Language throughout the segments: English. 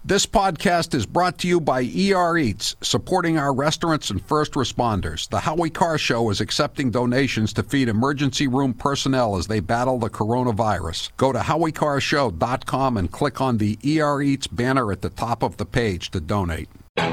This podcast is brought to you by ER Eats, supporting our restaurants and first responders. The Howie Carr Show is accepting donations to feed emergency room personnel as they battle the coronavirus. Go to HowieCarrShow.com and click on the ER Eats banner at the top of the page to donate.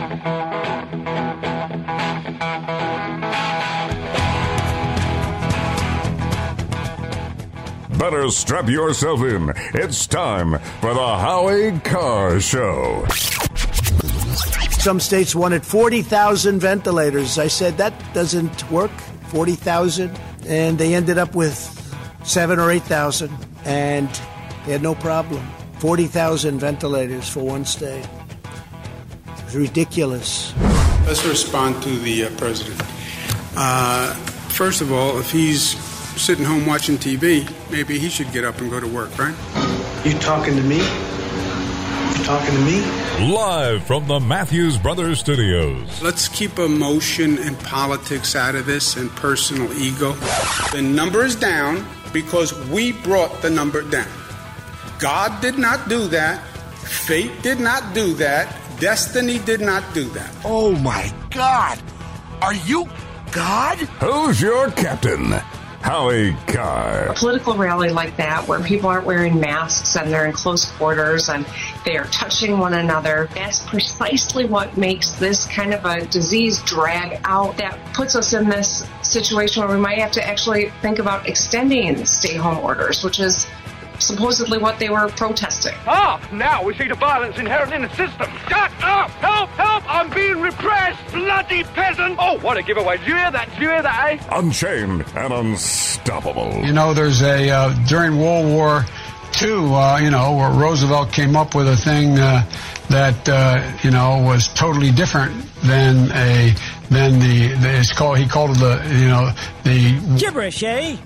Better strap yourself in. It's time for the Howie Carr Show. Some states wanted 40,000 ventilators. I said, that doesn't work, 40,000. And they ended up with 7,000 or 8,000. And they had no problem. 40,000 ventilators for one state. It was ridiculous. Let's respond to the president. First of all, if he's sitting home watching TV, maybe he should get up and go to work, right? You talking to me? You talking to me? Live from the Matthews Brothers Studios. Let's keep emotion and politics out of this and personal ego. The number is down because we brought the number down. God did not do that. Fate did not do that. Destiny did not do that. Oh, my God. Are you God? Who's your captain? Howie Carr. A political rally like that where people aren't wearing masks and they're in close quarters and they are touching one another, that's precisely what makes this kind of a disease drag out. That puts us in this situation where we might have to actually think about extending stay-home orders, which is supposedly what they were protesting. Now we see the violence inherent in the system. Shut up! Help! Help! I'm being repressed! Bloody peasant! Oh, what a giveaway. Did you hear that? Did you hear that, eh? Unchained and unstoppable. You know, there's a, during World War II, where Roosevelt came up with a thing that was totally different than he called it the gibberish, eh?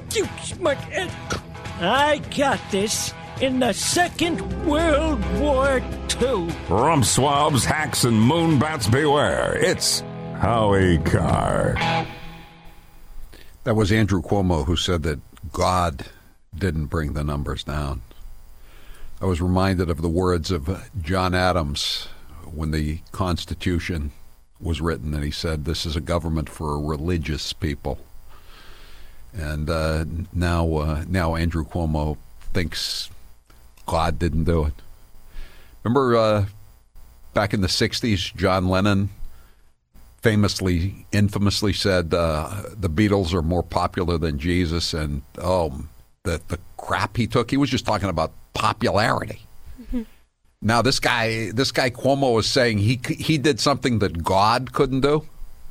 I got this in the Second World War II. Rump swabs, hacks, and moonbats beware. It's Howie Carr. That was Andrew Cuomo who said that God didn't bring the numbers down. I was reminded of the words of John Adams when the Constitution was written, and he said, "This is a government for religious people." And now Andrew Cuomo thinks God didn't do it. Remember back in the 60s, John Lennon infamously said the Beatles are more popular than Jesus, and the crap he took. He was just talking about popularity. Mm-hmm. Now this guy Cuomo is saying he did something that God couldn't do.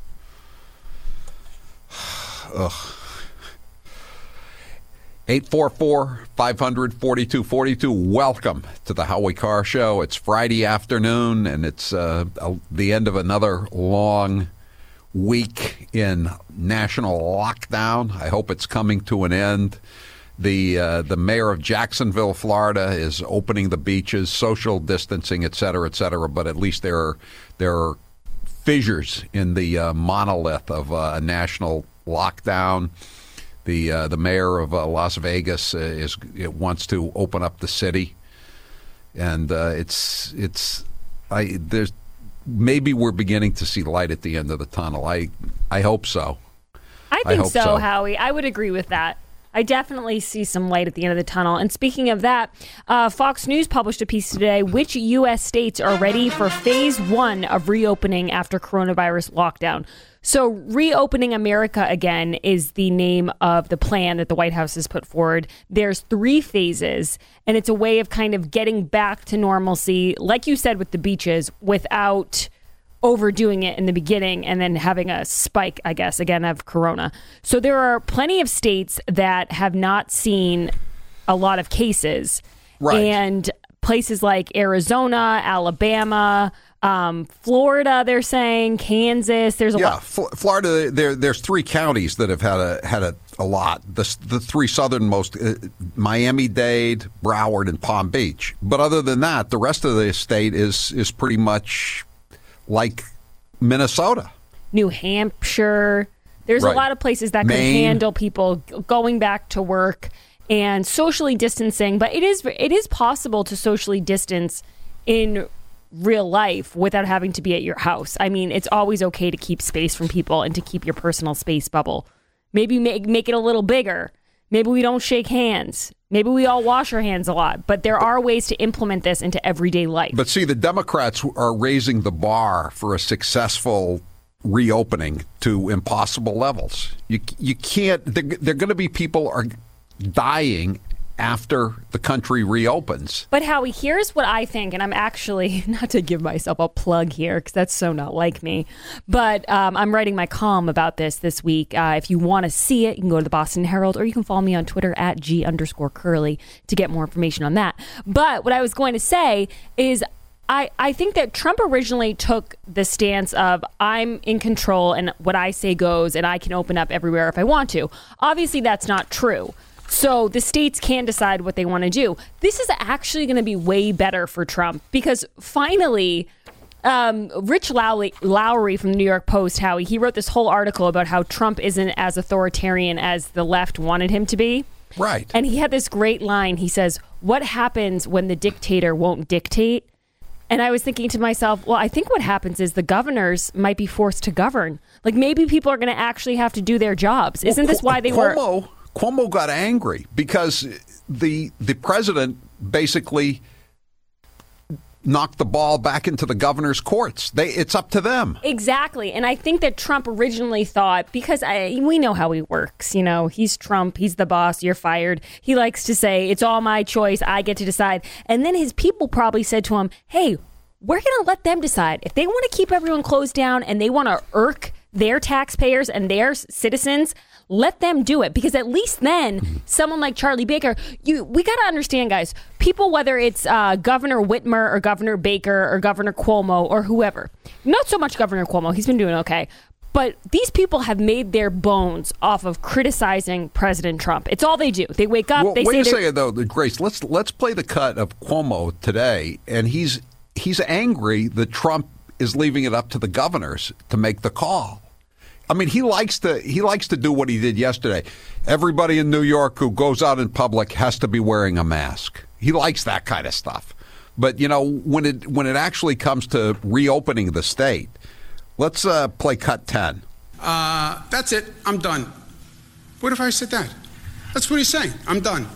Ugh. 844-500-4242. Welcome to the Howie Carr Show. It's Friday afternoon, and it's the end of another long week in national lockdown. I hope it's coming to an end. The mayor of Jacksonville, Florida, is opening the beaches, social distancing, et cetera, but at least there are fissures in the monolith of a national lockdown. The mayor of Las Vegas wants to open up the city, and there's maybe we're beginning to see light at the end of the tunnel. I hope so. I think so, Howie. I would agree with that. I definitely see some light at the end of the tunnel. And speaking of that, Fox News published a piece today. Which U.S. states are ready for phase 1 of reopening after coronavirus lockdown? So reopening America again is the name of the plan that the White House has put forward. There's 3 phases, and it's a way of kind of getting back to normalcy, like you said, with the beaches, without overdoing it in the beginning and then having a spike, I guess, again, of corona. So there are plenty of states that have not seen a lot of cases. Right. And places like Arizona, Alabama, Florida, they're saying, Kansas, there's a lot. Florida, there's 3 counties that have had a lot. The 3 southernmost, Miami-Dade, Broward, and Palm Beach. But other than that, the rest of the state is pretty much like Minnesota. New Hampshire. There's a lot of places that can handle people going back to work and socially distancing. But it is possible to socially distance in real life without having to be at your house. I mean, it's always okay to keep space from people and to keep your personal space bubble. Maybe make it a little bigger. Maybe we don't shake hands. Maybe we all wash our hands a lot. But there are ways to implement this into everyday life. But see, the Democrats are raising the bar for a successful reopening to impossible levels. You can't. They're going to be people are dying after the country reopens. But Howie, here's what I think, and I'm actually, not to give myself a plug here, because that's so not like me, but I'm writing my column about this week. If you want to see it, you can go to the Boston Herald, or you can follow me on Twitter at G_Curly to get more information on that. But what I was going to say is I think that Trump originally took the stance of I'm in control and what I say goes and I can open up everywhere if I want to. Obviously, that's not true. So the states can decide what they want to do. This is actually going to be way better for Trump because finally, Rich Lowry from the New York Post, Howie, he wrote this whole article about how Trump isn't as authoritarian as the left wanted him to be. Right. And he had this great line. He says, what happens when the dictator won't dictate? And I was thinking to myself, well, I think what happens is the governors might be forced to govern. Like maybe people are going to actually have to do their jobs. Isn't this why they were... Cuomo got angry because the president basically knocked the ball back into the governor's courts. It's up to them. Exactly. And I think that Trump originally thought, because we know how he works, you know, he's Trump, he's the boss, you're fired. He likes to say, it's all my choice, I get to decide. And then his people probably said to him, hey, we're going to let them decide. If they want to keep everyone closed down and they want to irk their taxpayers and their citizens, let them do it, because at least then someone like Charlie Baker, we got to understand, guys, people, whether it's Governor Whitmer or Governor Baker or Governor Cuomo or whoever, not so much Governor Cuomo, he's been doing okay, but these people have made their bones off of criticizing President Trump. It's all they do. They wake up, they say... Wait a second, though, Grace, let's play the cut of Cuomo today, and he's angry that Trump is leaving it up to the governors to make the call. I mean, he likes to do what he did yesterday. Everybody in New York who goes out in public has to be wearing a mask. He likes that kind of stuff. But, you know, when it actually comes to reopening the state, let's play cut 10. That's it. I'm done. What if I said that? That's what he's saying. I'm done.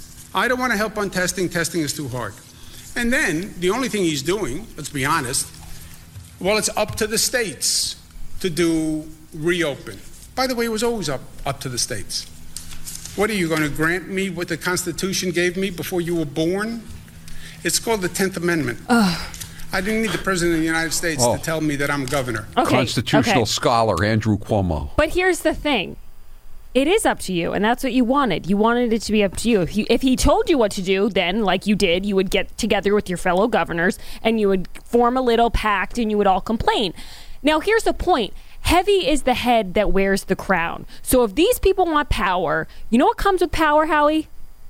I don't want to help on testing. Testing is too hard. And then the only thing he's doing, let's be honest, well, it's up to the states to do reopen. By the way, it was always up to the states. What are you going to grant me what the Constitution gave me before you were born? It's called the 10th Amendment. I didn't need the President of the United States to tell me that I'm governor. Okay, Constitutional scholar Andrew Cuomo. But here's the thing. It is up to you, and that's what you wanted. You wanted it to be up to you. If he told you what to do, then, like you did, you would get together with your fellow governors, and you would form a little pact, and you would all complain. Now, here's the point. Heavy is the head that wears the crown. So if these people want power, you know what comes with power, Howie?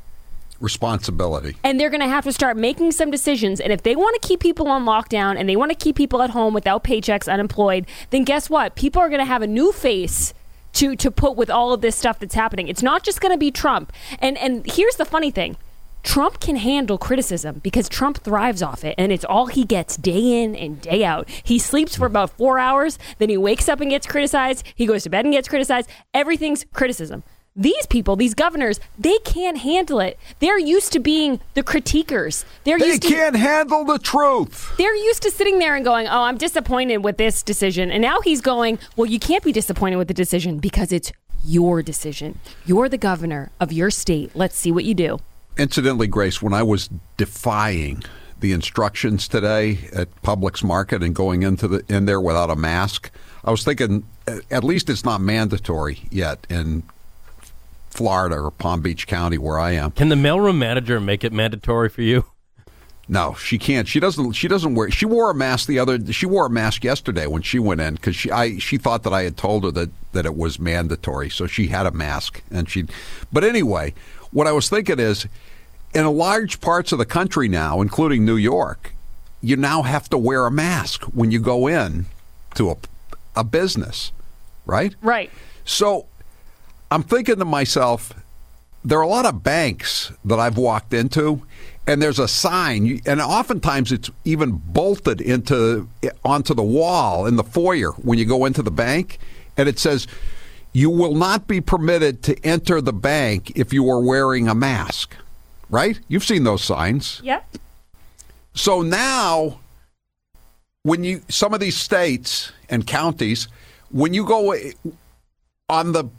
Responsibility. And they're going to have to start making some decisions. And if they want to keep people on lockdown and they want to keep people at home without paychecks, unemployed, then guess what? People are going to have a new face to put with all of this stuff that's happening. It's not just going to be Trump. And here's the funny thing. Trump can handle criticism because Trump thrives off it, and it's all he gets day in and day out. He sleeps for about 4 hours, then he wakes up and gets criticized. He goes to bed and gets criticized. Everything's criticism. These people, these governors, they can't handle it. They're used to being the critiquers. They can't handle the truth. They're used to sitting there and going, oh, I'm disappointed with this decision. And now he's going, well, you can't be disappointed with the decision because it's your decision. You're the governor of your state. Let's see what you do. Incidentally, Grace, when I was defying the instructions today at Publix Market and going in there without a mask, I was thinking at least it's not mandatory yet in Florida or Palm Beach County where I am. Can the mailroom manager make it mandatory for you? No, she can't. She doesn't wear. She wore a mask She wore a mask yesterday when she went in because she thought that I had told her that it was mandatory, so she had a mask But anyway, what I was thinking is, in large parts of the country now, including New York, you now have to wear a mask when you go in to a business, right? Right. So I'm thinking to myself, there are a lot of banks that I've walked into, and there's a sign, and oftentimes it's even bolted onto the wall in the foyer when you go into the bank, and it says, "You will not be permitted to enter the bank if you are wearing a mask." Right? You've seen those signs. Yep. So now, when some of these states and counties, when you go on the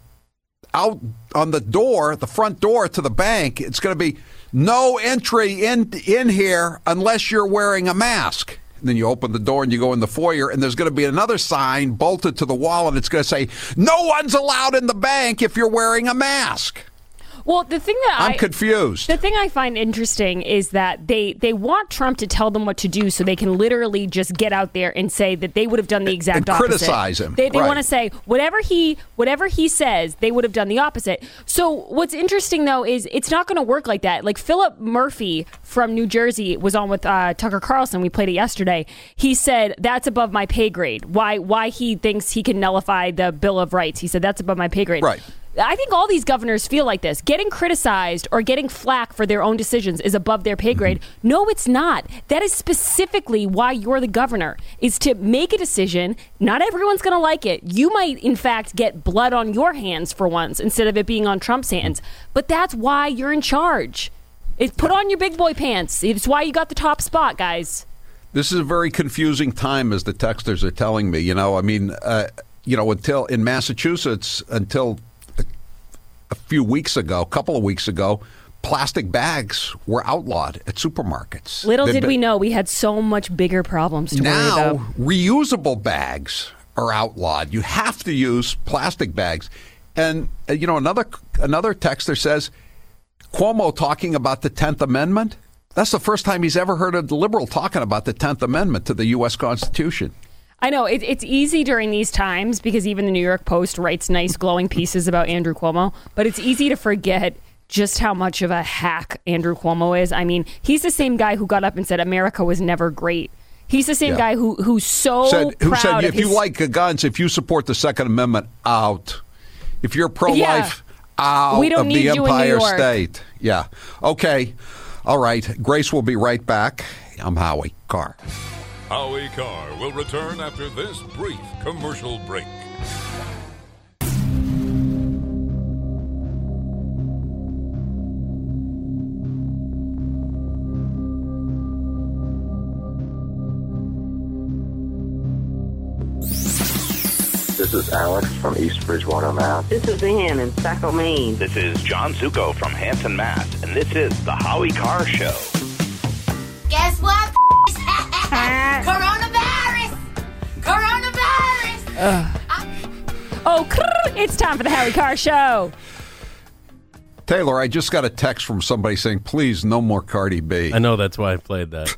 front door to the bank, it's going to be no entry in here unless you're wearing a mask. And then you open the door and you go in the foyer, and there's going to be another sign bolted to the wall, and it's going to say, "No one's allowed in the bank if you're wearing a mask." Well, the thing that I'm confused. The thing I find interesting is that they want Trump to tell them what to do so they can literally just get out there and say that they would have done the exact opposite. Criticize him. They right. want to say whatever he says, they would have done the opposite. So what's interesting, though, is it's not going to work like that. Like Philip Murphy from New Jersey was on with Tucker Carlson. We played it yesterday. He said, that's above my pay grade. Why he thinks he can nullify the Bill of Rights. He said, that's above my pay grade. Right. I think all these governors feel like this. Getting criticized or getting flack for their own decisions is above their pay grade. No, it's not. That is specifically why you're the governor, is to make a decision. Not everyone's going to like it. You might, in fact, get blood on your hands for once instead of it being on Trump's hands. But that's why you're in charge. Put on your big boy pants. It's why you got the top spot, guys. This is a very confusing time, as the texters are telling me. Until in Massachusetts, until a couple of weeks ago, plastic bags were outlawed at supermarkets. Little did we know we had so much bigger problems to worry about. Now, reusable bags are outlawed. You have to use plastic bags. And, another texter says, Cuomo talking about the 10th Amendment? That's the first time he's ever heard a liberal talking about the 10th Amendment to the U.S. Constitution. I know it's easy during these times because even the New York Post writes nice glowing pieces about Andrew Cuomo, but it's easy to forget just how much of a hack Andrew Cuomo is. I mean, he's the same guy who got up and said America was never great. He's the same guy who's so proud of if you like guns, if you support the Second Amendment, out. If you're pro-life, out we don't of need the you in New Empire York. State. Yeah. Okay. All right. Grace will be right back. I'm Howie Carr. Howie Carr will return after this brief commercial break. This is Alex from East Bridgewater, Mass. This is Ann in Saco, Maine. This is John Zuko from Hanson, Mass. And this is the Howie Carr Show. Guess what? Coronavirus! It's time for the Howie Carr Show. Taylor, I just got a text from somebody saying, please, no more Cardi B. I know, that's why I played that.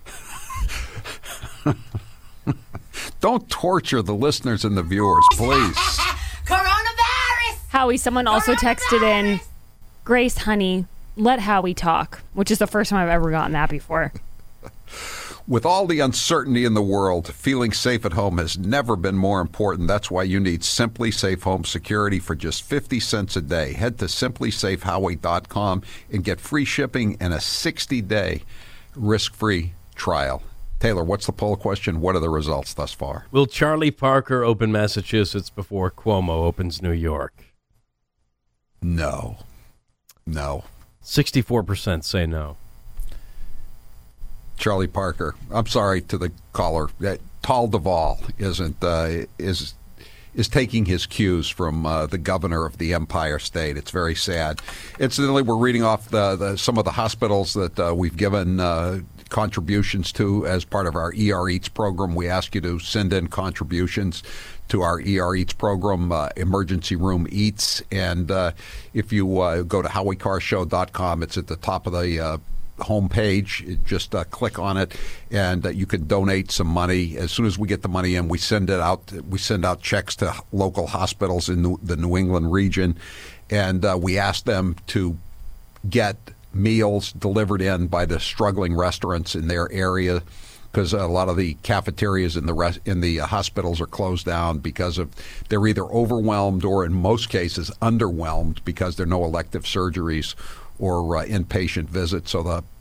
Don't torture the listeners and the viewers, please. Coronavirus! Howie, someone also texted in, Grace, honey, let Howie talk, which is the first time I've ever gotten that before. With all the uncertainty in the world, feeling safe at home has never been more important. That's why you need Simply Safe Home Security for just 50 cents a day. Head to simplysafehowie.com and get free shipping and a 60-day risk-free trial. Taylor, what's the poll question? What are the results thus far? Will Charlie Parker open Massachusetts before Cuomo opens New York? No. 64% say no. Charlie Parker. I'm sorry to the caller. Tal Duvall is taking his cues from the governor of the Empire State. It's very sad. Incidentally, we're reading off some of the hospitals that we've given contributions to as part of our ER Eats program. We ask you to send in contributions to our ER Eats program, Emergency Room Eats. And if you go to HowieCarShow.com, it's at the top of the homepage. Just click on it, and you can donate some money. As soon as we get the money in, we send it out. We send out checks to local hospitals in the New England region, and we ask them to get meals delivered in by the struggling restaurants in their area, because a lot of the cafeterias in the hospitals are closed down because they're either overwhelmed or in most cases underwhelmed because there are no elective surgeries or inpatient visits. So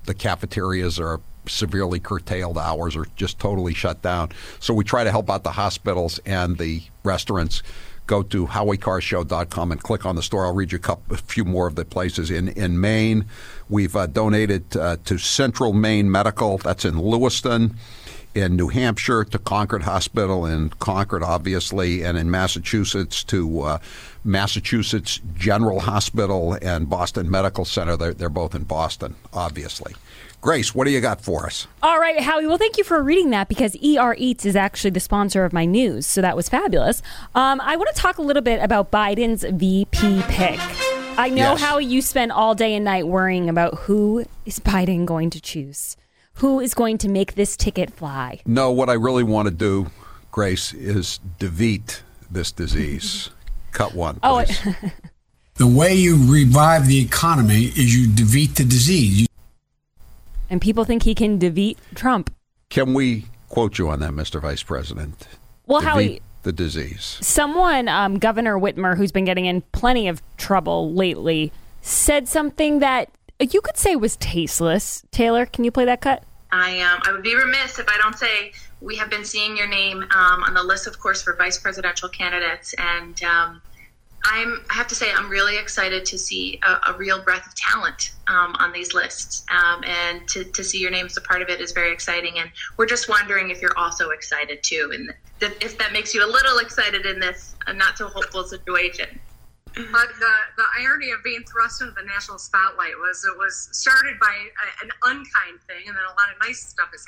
the cafeterias are severely curtailed hours or just totally shut down. So we try to help out the hospitals and the restaurants. Go to HowieCarShow.com and click on the store. I'll read you a few more of the places. In Maine, we've donated to Central Maine Medical. That's in Lewiston. In New Hampshire, to Concord Hospital in Concord, obviously. And in Massachusetts, to Massachusetts General Hospital and Boston Medical Center. They're both in Boston, obviously. Grace, what do you got for us? All right, Howie. Well, thank you for reading that because ER Eats is actually the sponsor of my news, so that was fabulous. I want to talk a little bit about Biden's VP pick. I know, Yes. Howie, you spend all day and night worrying about who is Biden going to choose, who is going to make this ticket fly. No, what I really want to do, Grace, is defeat this disease. Cut one, please. The way you revive the economy is you defeat the disease. And people think he can defeat Trump. Can we quote you on that, Mr. Vice President? Well, defeat Howie, the disease. Someone, Governor Whitmer, who's been getting in plenty of trouble lately, said something that you could say was tasteless. Taylor, can you play that cut? I would be remiss if I don't say we have been seeing your name on the list, of course, for vice presidential candidates. And I have to say I'm really excited to see a real breath of talent on these lists. And to see your name as a part of it is very exciting. And we're just wondering if you're also excited, too, and if that makes you a little excited in this not so hopeful situation. But the irony of being thrust into the national spotlight was it was started by an unkind thing, and then a lot of nice stuff has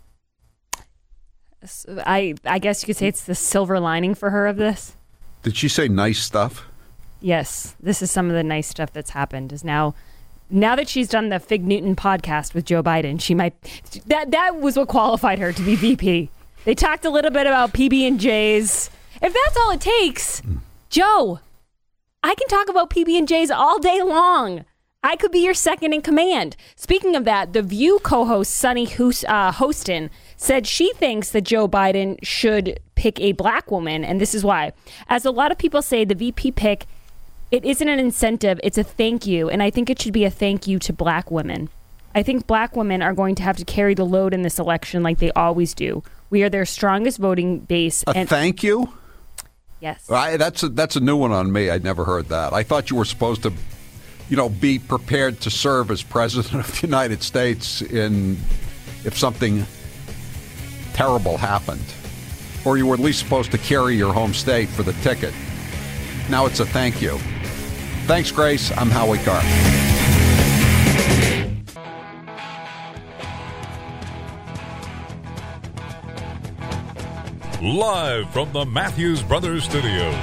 happened. I guess you could say it's the silver lining for her of this. Did she say nice stuff? Yes, this is some of the nice stuff that's happened. Is now that she's done the Fig Newton podcast with Joe Biden, she might that was what qualified her to be VP. They talked a little bit about PB&Js. If that's all it takes, Joe, I can talk about PB&Js all day long. I could be your second in command. Speaking of that, The View co-host Sunny Hostin said she thinks that Joe Biden should pick a black woman, and this is why. As a lot of people say, the VP pick, it isn't an incentive, it's a thank you, and I think it should be a thank you to black women. I think black women are going to have to carry the load in this election like they always do. We are their strongest voting base. Thank you? Yes. That's a new one on me. I'd never heard that. I thought you were supposed to, be prepared to serve as president of the United States if something terrible happened. Or you were at least supposed to carry your home state for the ticket. Now it's a thank you. Thanks, Grace. I'm Howie Carr. Live from the Matthews Brothers Studios.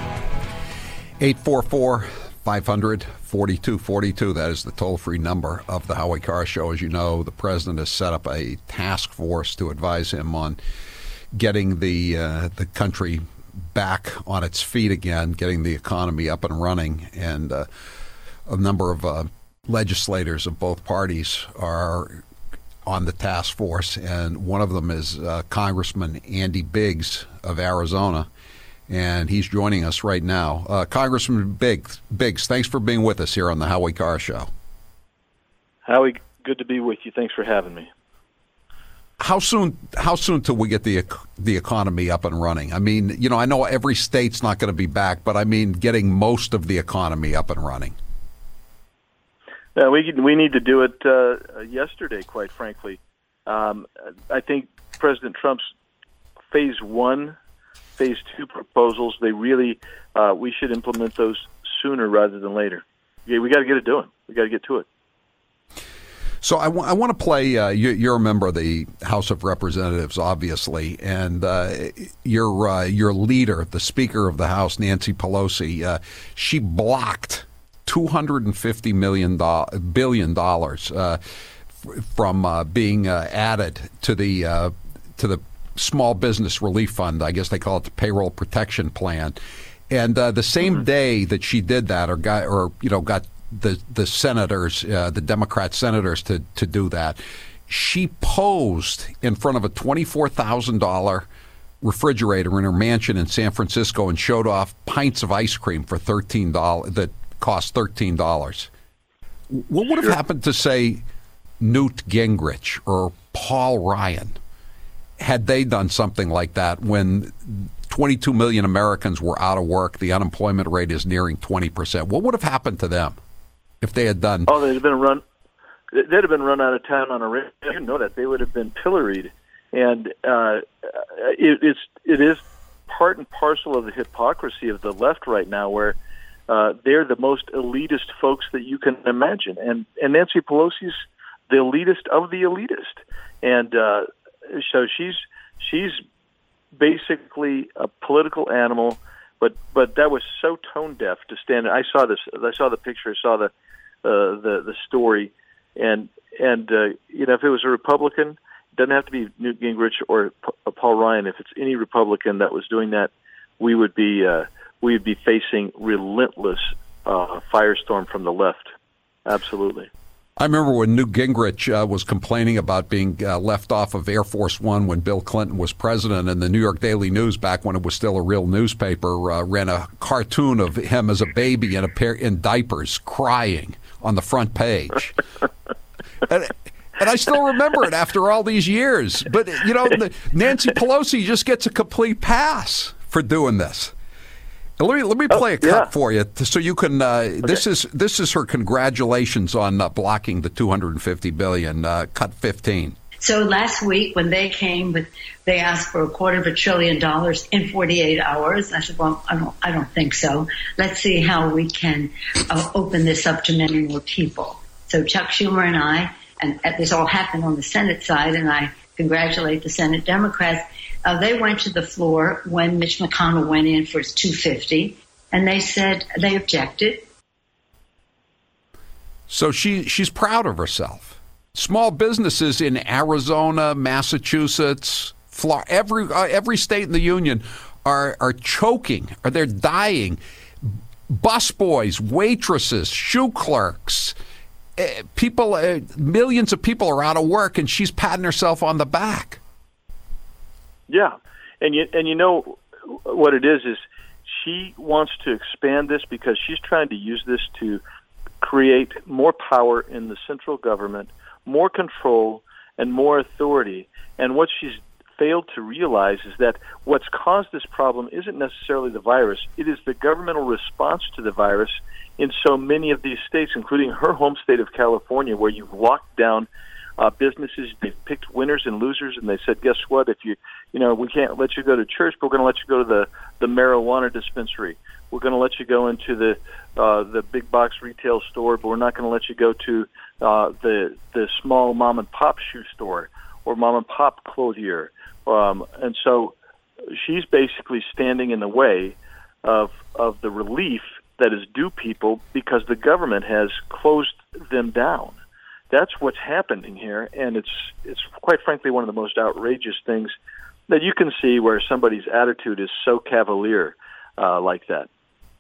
844-500-4242. That is the toll-free number of the Howie Carr Show. As you know, the president has set up a task force to advise him on getting the country back on its feet again, getting the economy up and running. And a number of legislators of both parties are on the task force, and one of them is Congressman Andy Biggs of Arizona, and he's joining us right now. Congressman Biggs, thanks for being with us here on the Howie Carr Show. Howie, good to be with you. Thanks for having me. How soon till we get the economy up and running? I mean, I know every state's not going to be back, but I mean getting most of the economy up and running. We need to do it yesterday, quite frankly. I think President Trump's phase 1, phase 2 proposals, we should implement those sooner rather than later. Yeah, we got to get it doing. We got to get to it. So I want to play, you're a member of the House of Representatives, obviously, and your leader, the Speaker of the House, Nancy Pelosi, she blocked $250 billion from being added to the Small Business Relief Fund. I guess they call it the Payroll Protection Plan. And the same day that she did that, or got the senators, the Democrat senators, to do that, she posed in front of a $24,000 refrigerator in her mansion in San Francisco and showed off pints of ice cream for $13 that cost $13. What would have happened to, say, Newt Gingrich or Paul Ryan, had they done something like that when 22 million Americans were out of work, the unemployment rate is nearing 20%, what would have happened to them if they had done? Oh, they'd have been run out of town on a rail. You know that they would have been pilloried, and it is part and parcel of the hypocrisy of the left right now, where they're the most elitist folks that you can imagine, and Nancy Pelosi's the elitist of the elitist, and so she's basically a political animal. But that was so tone deaf to stand. I saw this. I saw the picture. I saw the story, and if it was a Republican, it doesn't have to be Newt Gingrich or Paul Ryan. If it's any Republican that was doing that, we would be facing relentless firestorm from the left. Absolutely. I remember when Newt Gingrich was complaining about being left off of Air Force One when Bill Clinton was president, and the New York Daily News, back when it was still a real newspaper, ran a cartoon of him as a baby in diapers crying on the front page. And I still remember it after all these years. But, Nancy Pelosi just gets a complete pass for doing this. Let me play a cut for you so you can. Okay. This is her congratulations on blocking the $250 billion. Cut 15. So last week when they came they asked for $250 billion in 48 hours. I said, well, I don't think so. Let's see how we can open this up to many more people. So Chuck Schumer and I, and this all happened on the Senate side, and I congratulate the Senate Democrats. They went to the floor when Mitch McConnell went in for his $250, and they said they objected. So she's proud of herself. Small businesses in Arizona, Massachusetts, Florida, every state in the union are choking, or they're dying. Busboys, waitresses, shoe clerks, people, millions of people are out of work, and she's patting herself on the back. Yeah, and you know what it is she wants to expand this because she's trying to use this to create more power in the central government, more control, and more authority. And what she's failed to realize is that what's caused this problem isn't necessarily the virus. It is the governmental response to the virus in so many of these states, including her home state of California, where you've locked down businesses. They've picked winners and losers, and they said, guess what? If we can't let you go to church, but we're going to let you go to the marijuana dispensary. We're going to let you go into the big box retail store, but we're not going to let you go to the small mom and pop shoe store or mom and pop clothier. And so she's basically standing in the way of the relief that is due people because the government has closed them down. That's what's happening here, and it's quite frankly one of the most outrageous things that you can see where somebody's attitude is so cavalier like that.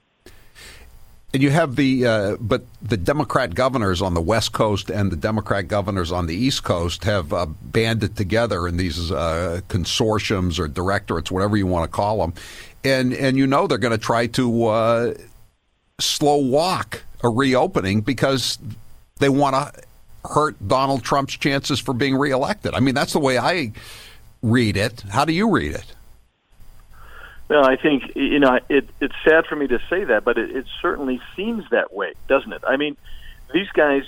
And you have but the Democrat governors on the West Coast and the Democrat governors on the East Coast have banded together in these consortiums or directorates, whatever you want to call them, and they're going to try to slow walk a reopening because they want to hurt Donald Trump's chances for being reelected. I mean, that's the way I read it. How do you read it? Well, I think, it's sad for me to say that, but it certainly seems that way, doesn't it? I mean, these guys,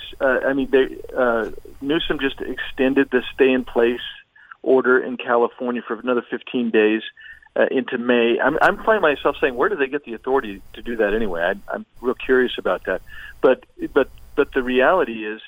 Newsom just extended the stay-in-place order in California for another 15 days into May. I'm finding myself saying, where do they get the authority to do that anyway? I'm real curious about that. But the reality is,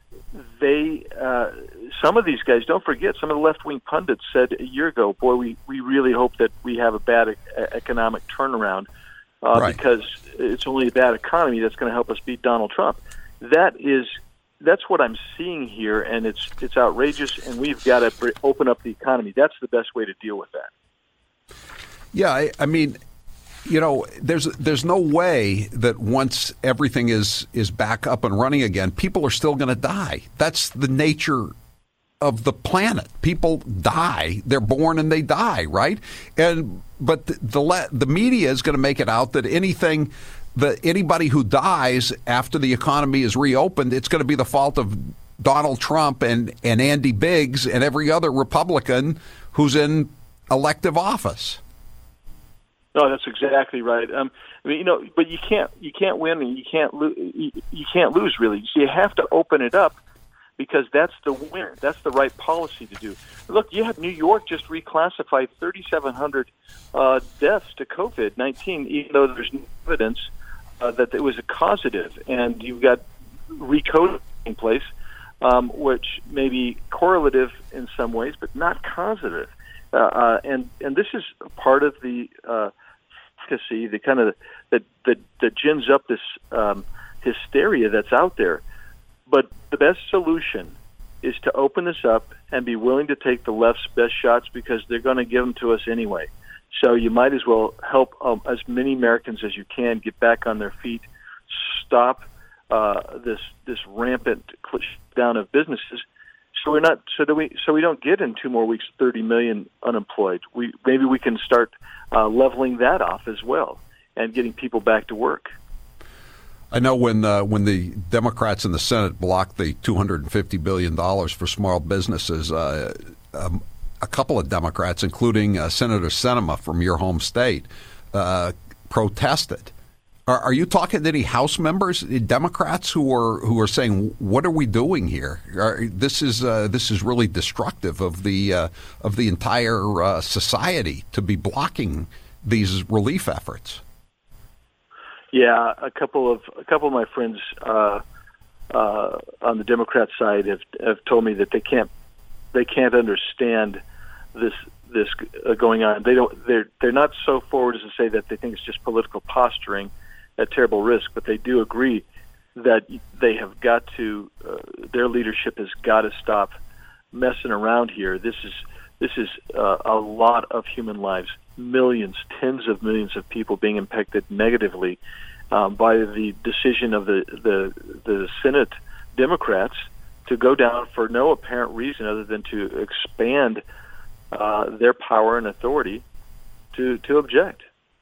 some of these guys, don't forget, some of the left-wing pundits said a year ago, boy, we really hope that we have a bad economic turnaround because it's only a bad economy that's going to help us beat Donald Trump. That's what I'm seeing here, and it's outrageous, and we've got to open up the economy. That's the best way to deal with that. Yeah, I mean, there's no way that once everything is back up and running again, people are still going to die. That's the nature of the planet. People die. They're born and they die, right? But the media is going to make it out that anybody who dies after the economy is reopened, it's going to be the fault of Donald Trump and Andy Biggs and every other Republican who's in elective office. No, that's exactly right. I mean, but you can't win and you can't lose really. So you have to open it up, because that's the winner. That's the right policy to do. Look, you have New York just reclassified 3,700 deaths to COVID-19, even though there's no evidence that it was a causative. And you've got recoding in place, which may be correlative in some ways, but not causative. And this is part of the efficacy, the kind of that gins up this hysteria that's out there. But the best solution is to open this up and be willing to take the left's best shots, because they're going to give them to us anyway. So you might as well help as many Americans as you can get back on their feet, stop this rampant down of businesses. So we don't get in 2 more weeks 30 million unemployed. Maybe we can start leveling that off as well and getting people back to work. I know when the Democrats in the Senate blocked the $250 billion for small businesses, a couple of Democrats, including Senator Sinema from your home state, protested. Are you talking to any House members, Democrats, who are saying, "What are we doing here? This is really destructive of the entire society to be blocking these relief efforts"? Yeah, a couple of my friends on the Democrat side have told me that they can't understand this going on. They're not so forward as to say that they think it's just political posturing at terrible risk, but they do agree that they have got to their leadership has got to stop messing around here. This is a lot of human lives. Millions, tens of millions of people being impacted negatively by the decision of the Senate Democrats to go down for no apparent reason other than to expand their power and authority to object.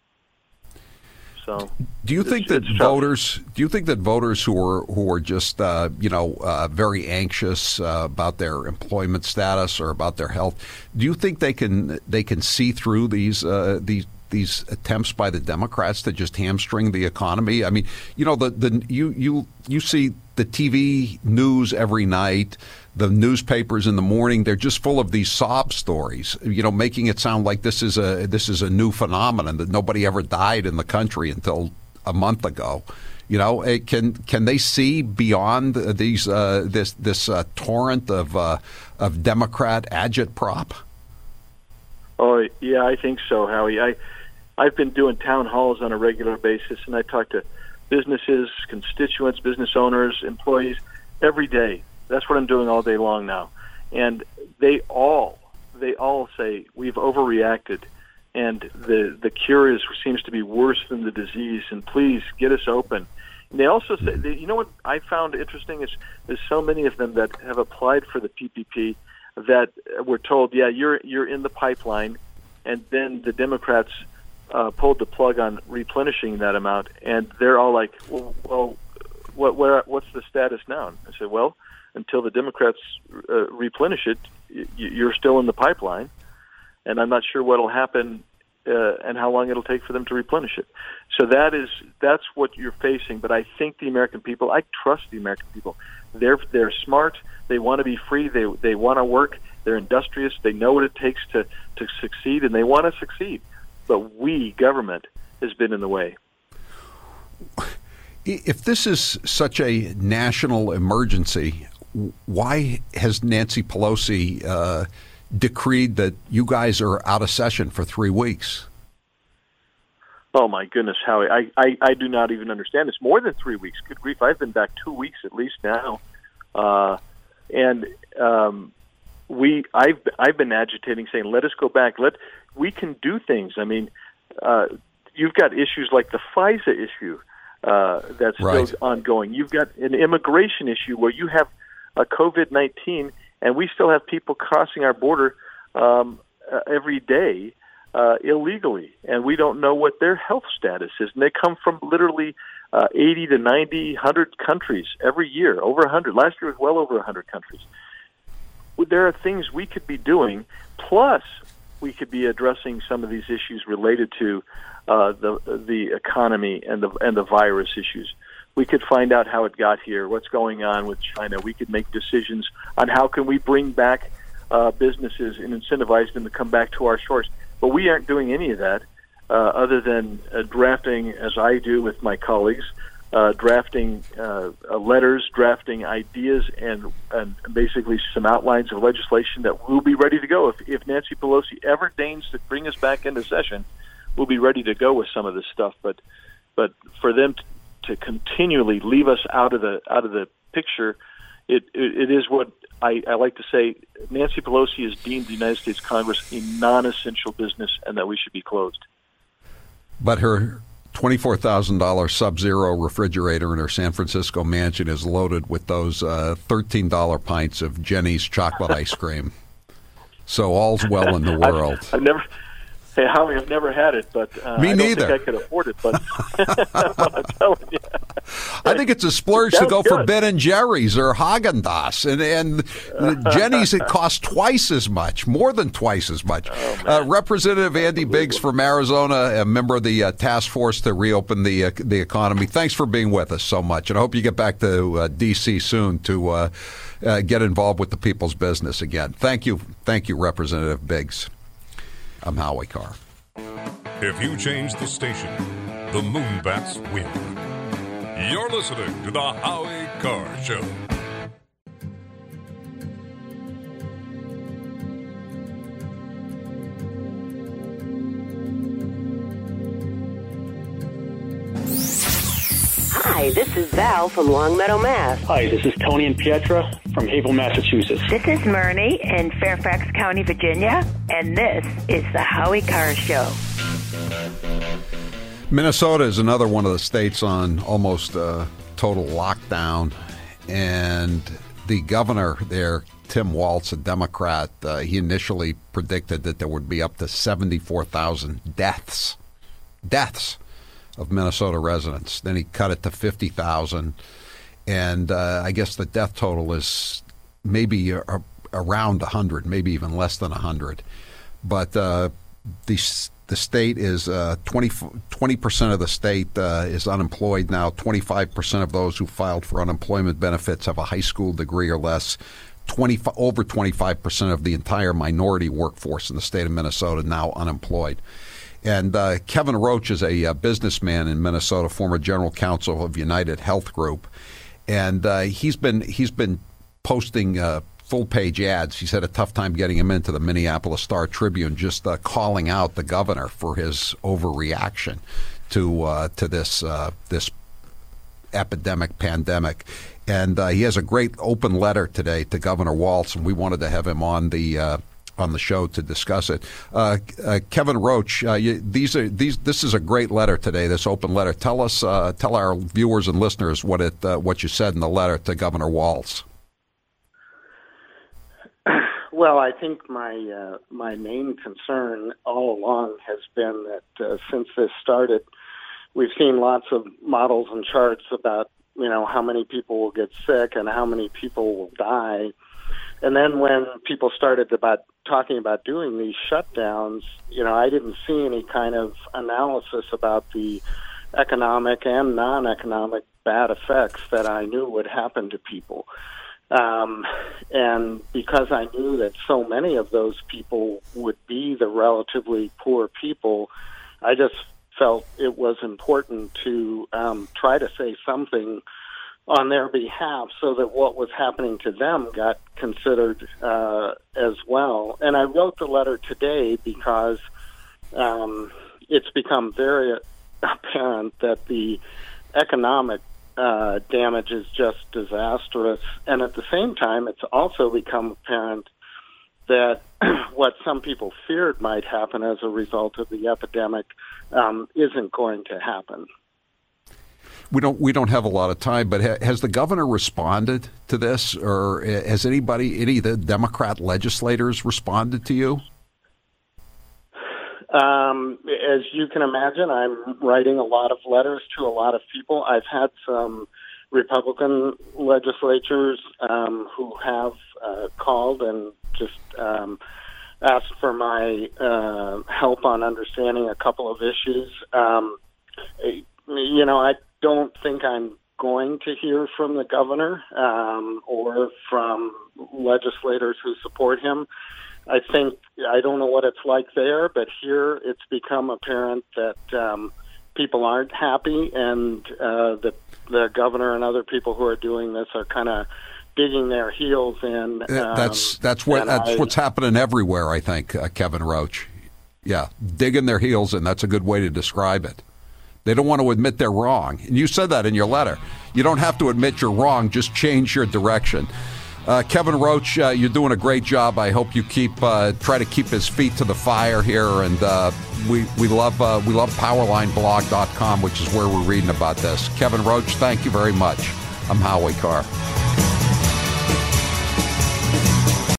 So, do you think that voters who are just very anxious about their employment status or about their health, do you think they can see through these attempts by the Democrats to just hamstring the economy? I mean, you see the TV news every night, the newspapers in the morning. They're just full of these sob stories, making it sound like this is a new phenomenon, that nobody ever died in the country until a month ago. Can they see beyond these this torrent of Democrat agitprop? Oh yeah, I think so, Howie. I've been doing town halls on a regular basis, and I talk to businesses, constituents, business owners, employees every day. That's what I'm doing all day long now. And they all say we've overreacted, and the cure seems to be worse than the disease, and please get us open. And they also say, you know what I found interesting is there's so many of them that have applied for the PPP that were told, yeah, you're in the pipeline, and then the Democrats pulled the plug on replenishing that amount, and they're all like, well, what's the status now? And I said, well, until the Democrats replenish it, you're still in the pipeline, and I'm not sure what will happen and how long it'll take for them to replenish it. So that's what you're facing. But I think the American people, I trust the American people. They're smart. They want to be free. They want to work. They're industrious. They know what it takes to succeed, and they want to succeed. But we, government, has been in the way. If this is such a national emergency, why has Nancy Pelosi decreed that you guys are out of session for 3 weeks? Oh, my goodness, Howie. I do not even understand. It's more than 3 weeks. Good grief. I've been back 2 weeks at least now. I've been agitating, saying, let us go back. We can do things. I mean, you've got issues like the FISA issue that's still ongoing. You've got an immigration issue where you have a COVID-19, and we still have people crossing our border every day illegally, and we don't know what their health status is. And they come from literally 80 to 90, 100 countries every year, over 100. Last year was well over 100 countries. There are things we could be doing, plus we could be addressing some of these issues related to the economy and the virus issues. We could find out how it got here, what's going on with China. We could make decisions on how can we bring back businesses and incentivize them to come back to our shores. But we aren't doing any of that other than drafting, as I do with my colleagues, drafting letters, drafting ideas, and basically some outlines of legislation that will be ready to go. If Nancy Pelosi ever deigns to bring us back into session, we'll be ready to go with some of this stuff. But for them to continually leave us out of the picture, it is what I like to say. Nancy Pelosi has deemed the United States Congress a non-essential business, and that we should be closed. But her $24,000 Sub-Zero refrigerator in her San Francisco mansion is loaded with those $13 pints of Jenny's chocolate ice cream. So all's well in the world. Hey, Howie, I've never had it, but Me I neither. don't think I could afford it. But I'm telling you, I think it's a splurge to go for Ben & Jerry's or Haagen-Dazs. And Jenny's, it costs twice as much, more than twice as much. Representative Andy Biggs from Arizona, a member of the task force to reopen the economy. Thanks for being with us so much. And I hope you get back to D.C. soon to get involved with the people's business again. Thank you, Representative Biggs. I'm Howie Carr. If you change the station, the Moonbats win. You're listening to the Howie Carr Show. Hi, this is Val from Longmeadow, Mass. Hi, this is Tony and Pietra from Haverhill, Massachusetts. This is Myrnie in Fairfax County, Virginia, and this is the Howie Carr Show. Minnesota is another one of the states on almost total lockdown, and the governor there, Tim Walz, a Democrat, he initially predicted that there would be up to 74,000 deaths of Minnesota residents. Then he cut it to 50,000, and I guess the death total is maybe around 100, maybe even less than 100. But the state is 20% of the state is unemployed now. 25% of those who filed for unemployment benefits have a high school degree or less. Over 25% of the entire minority workforce in the state of Minnesota now unemployed. And Kevin Roach is a businessman in Minnesota, former general counsel of United Health Group, and he's been posting full-page ads. He's had a tough time getting him into the Minneapolis Star-Tribune, just calling out the governor for his overreaction to this epidemic, pandemic. And he has a great open letter today to Governor Walz, and we wanted to have him on the show to discuss it. Kevin Roach, this is a great letter today, this open letter. Tell our viewers and listeners what you said in the letter to Governor Walz. Well, I think my main concern all along has been that since this started, we've seen lots of models and charts about how many people will get sick and how many people will die. And then when people started talking about doing these shutdowns, I didn't see any kind of analysis about the economic and non-economic bad effects that I knew would happen to people. And because I knew that so many of those people would be the relatively poor people, I just felt it was important to try to say something on their behalf so that what was happening to them got considered as well. And I wrote the letter today because it's become very apparent that the economic damage is just disastrous. And at the same time, it's also become apparent that what some people feared might happen as a result of the epidemic isn't going to happen. We don't have a lot of time, but has the governor responded to this, or has any of the Democrat legislators responded to you? As you can imagine, I'm writing a lot of letters to a lot of people. I've had some Republican legislators who have called and just asked for my help on understanding a couple of issues. I don't think I'm going to hear from the governor or from legislators who support him. I don't know what it's like there, but here it's become apparent that people aren't happy, and that the governor and other people who are doing this are kind of digging their heels in. That's what's happening everywhere, I think, Kevin Roach. Yeah, digging their heels in. That's a good way to describe it. They don't want to admit they're wrong. And you said that in your letter. You don't have to admit you're wrong. Just change your direction. Kevin Roach, you're doing a great job. I hope you try to keep his feet to the fire here. And we love PowerlineBlog.com, which is where we're reading about this. Kevin Roach, thank you very much. I'm Howie Carr.